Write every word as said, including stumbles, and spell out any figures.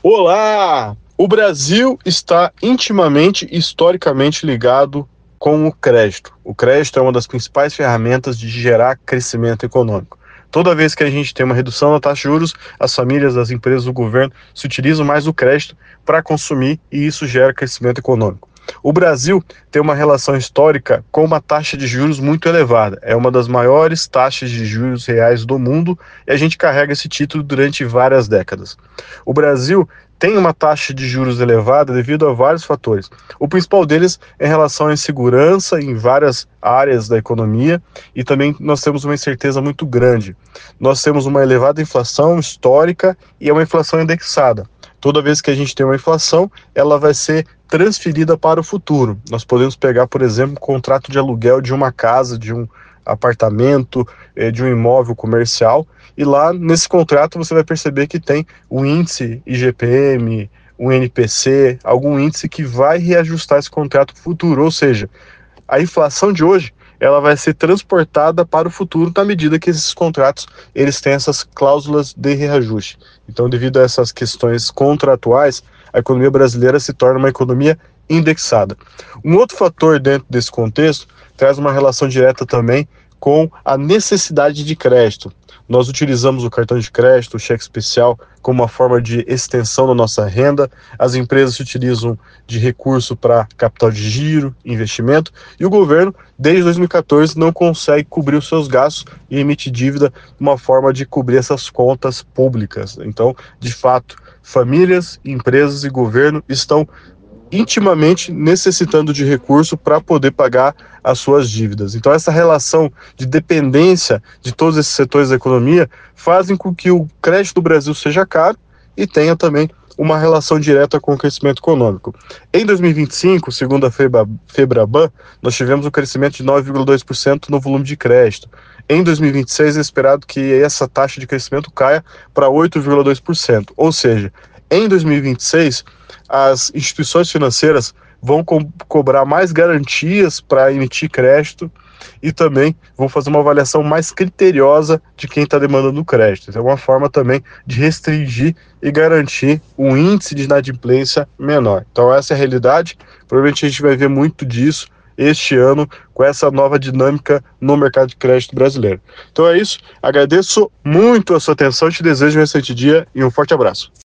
Olá! O Brasil está intimamente e historicamente ligado com o crédito. O crédito é uma das principais ferramentas de gerar crescimento econômico. Toda vez que a gente tem uma redução na taxa de juros, as famílias, as empresas, o governo se utilizam mais do crédito para consumir e isso gera crescimento econômico. O Brasil tem uma relação histórica com uma taxa de juros muito elevada. É uma das maiores taxas de juros reais do mundo e a gente carrega esse título durante várias décadas. O Brasil tem uma taxa de juros elevada devido a vários fatores. O principal deles é em relação à insegurança em várias áreas da economia e também nós temos uma incerteza muito grande. Nós temos uma elevada inflação histórica e é uma inflação indexada. Toda vez que a gente tem uma inflação, ela vai ser transferida para o futuro. Nós podemos pegar, por exemplo, um contrato de aluguel de uma casa, de um apartamento, de um imóvel comercial, e lá nesse contrato você vai perceber que tem o índice I G P M, o N P C, algum índice que vai reajustar esse contrato futuro, ou seja, a inflação de hoje ela vai ser transportada para o futuro na medida que esses contratos eles têm essas cláusulas de reajuste. Então, devido a essas questões contratuais, a economia brasileira se torna uma economia indexada. Um outro fator dentro desse contexto traz uma relação direta também com a necessidade de crédito. Nós utilizamos o cartão de crédito, o cheque especial, como uma forma de extensão da nossa renda. As empresas se utilizam de recurso para capital de giro, investimento, e o governo, desde dois mil e quatorze, não consegue cobrir os seus gastos e emite dívida, uma forma de cobrir essas contas públicas. Então, de fato, famílias, empresas e governo estão intimamente necessitando de recurso para poder pagar as suas dívidas. Então essa relação de dependência de todos esses setores da economia fazem com que o crédito do Brasil seja caro e tenha também uma relação direta com o crescimento econômico. Em dois mil e vinte e cinco, segundo a Febra, Febraban, nós tivemos um crescimento de nove vírgula dois por cento no volume de crédito. Em dois mil e vinte e seis é esperado que essa taxa de crescimento caia para oito vírgula dois por cento, ou seja, em dois mil e vinte e seis, as instituições financeiras vão co- cobrar mais garantias para emitir crédito e também vão fazer uma avaliação mais criteriosa de quem está demandando crédito. Então, é uma forma também de restringir e garantir um índice de inadimplência menor. Então, essa é a realidade. Provavelmente a gente vai ver muito disso este ano com essa nova dinâmica no mercado de crédito brasileiro. Então é isso. Agradeço muito a sua atenção, te desejo um excelente dia e um forte abraço.